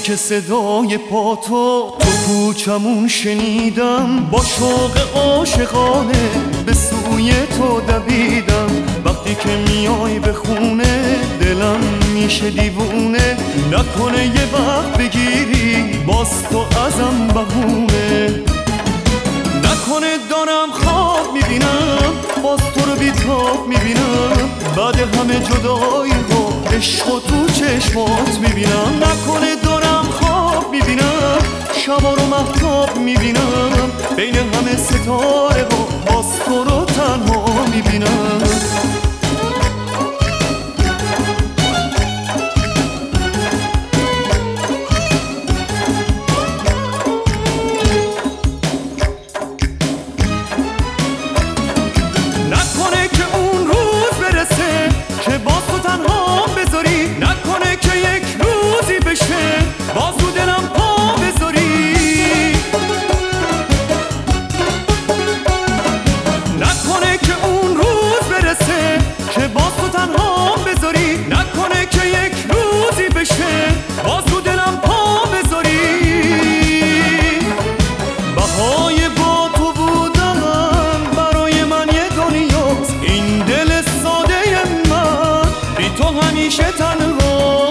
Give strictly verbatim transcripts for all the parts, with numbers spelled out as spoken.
که صدای پا تو تو کوچمون شنیدم، با شوق عاشقانه به سوی تو دویدم. وقتی که میای به خونه دلم میشه دیوونه، نکنه یه وقت بگیری باز تو ازم بهونه. نکنه دارم خواب میبینم باز تو رو بیتاب میبینم، بعد همه جدایی و عشق و تو چشمات میبینم. نکنه دارم خواب میبینم شبا رو مهتاب میبینم، بین همه ستاره و باز تو رو تنها میبینم. نکنه که یک روزی بشه باز رو دلم پا بذاری، نکنه که اون روز برسه که باز تو تنها بذاری، نکنه که یک روزی بشه باز رو دلم پا بذاری. بهای با تو بودن برای من یه دنیاست، این دل ساده من بی تو همیشه تنها.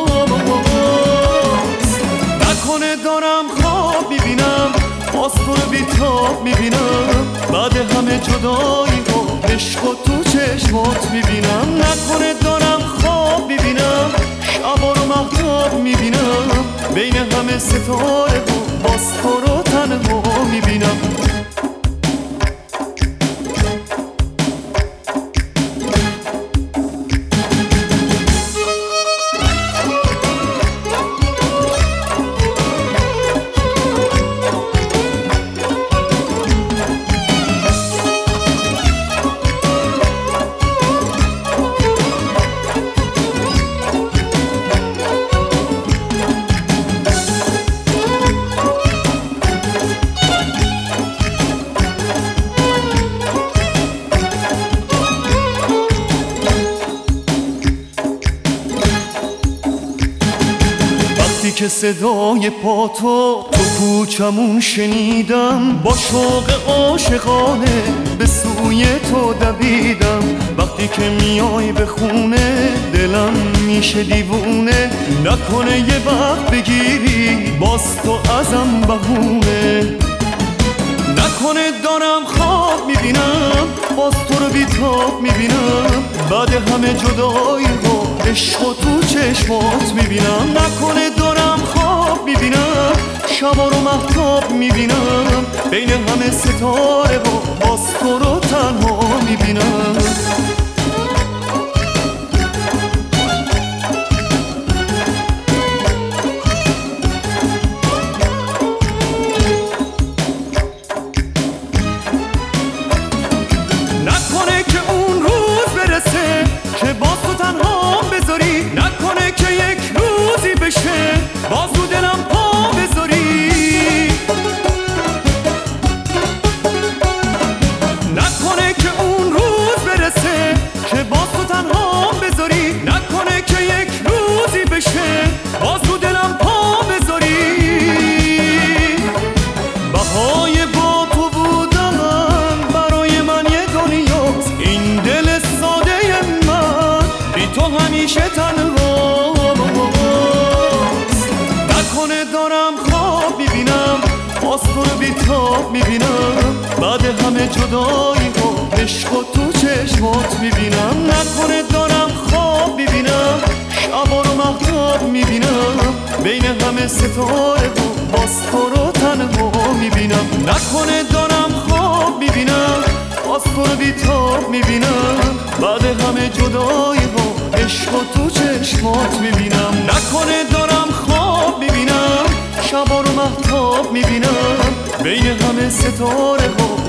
نکنه دارم خواب میبینم باز تو رو بیتاب میبینم، بعد همه جدایی و عشق و تو چشمات میبینم. نکنه دارم خواب میبینم شبا رو مهتاب میبینم، بین همه ستاره و باز تو رو تنها میبینم. که صدای پا تو تو کوچمون شنیدم، با شوق عاشقانه به سوی تو دویدم. وقتی که میای به خونه دلم میشه دیوونه، نکنه یه وقت بگیری باز تو ازم بهونه. نکنه دارم خواب میبینم باز تو رو بیتاب میبینم، بعد همه جدایی و عشق و تو چشمات میبینم. نکنه دارم خواب میبینم شبا رو مهتاب میبینم، بین همه ستاره و باز تو رو تنها میبینم. نکنه که اون روز برسه که باز تو تنها بذاری، نکنه که یک روزی بشه باز رو دلم پا بذاری. نکنه که اون روز برسه که باز تو تنها بذاری، نکنه که یک روزی بشه باز رو دلم پا بذاری. بهای با تو بودن برای من یه دنیاست، این دل ساده من بی تو همیشه تنها. نکنه دارم خواب میبینم باز تو رو بیتاب میبینم، بعد همه جدایی و عشق و تو چشمات میبینم. نکنه دارم خواب میبینم شبا رو مهتاب میبینم، بین همه ستاره و باز تو رو تنها میبینم. نکنه دارم خواب میبینم باز تو رو بیتاب میبینم، بعد همه جدایی و عشق و تو چشمات میبینم. نکنه دارم خواب میبینم شبا رو مهتاب میبینم، بین همه ستاره و